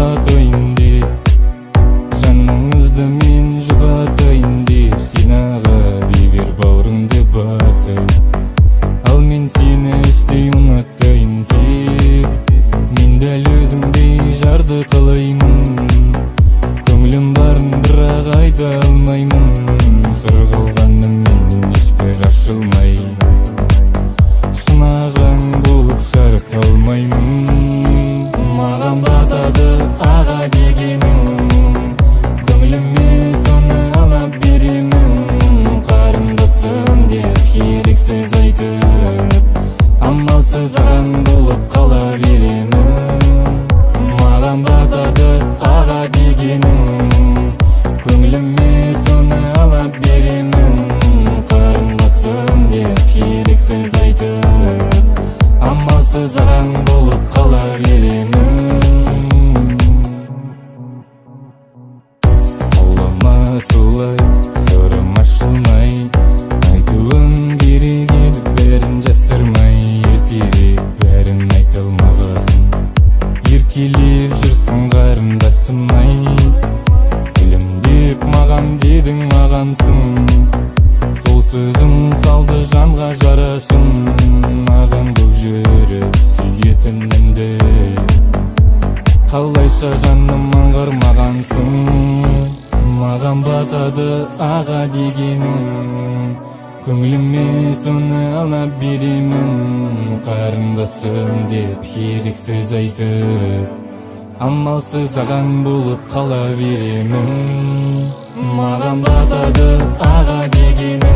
жұбатайын деп, жаныңызды мен жұбатайын деп, сен аға дей бер бауырыңды басып. Ал мен сені іштей ұнатайын тек, мен дәл өзіңдей жарды қалаймын. Көңілім барын бірақ айта алмаймын, сыр қалғанымен ешбір ашылмай. Шынаған болып шарт алмаймын. Маған батады аға дегенің, көңіліме соны ала беремін. Қарындасым деп керексіз айтып, амалсыз ағаң болып қала беремін. Маған батады аға дегенің, көңіліме соны ала беремін. Қарындасым деп керексіз айтып, амалсыз ағаң болып қала беремін. Аулама солай, сырым ашылмай, айтуым керек еді бәрін жасырмай. Ертерек бәрін айта алмағасын, еркелеп жүрсің қарындасым-ай. Күлімдеп маған дедің мағансың, сол сөзің салды жанға жарашын. Маған бұл жүріп сүйетінімді қалайша жаным аңғармағансың. Маған батады аға дегенің, көңіліме соны ала беремін. Қарындасым деп керексіз айтып, амалсыз ағаң болып қала беремін. Маған батады аға дегенің,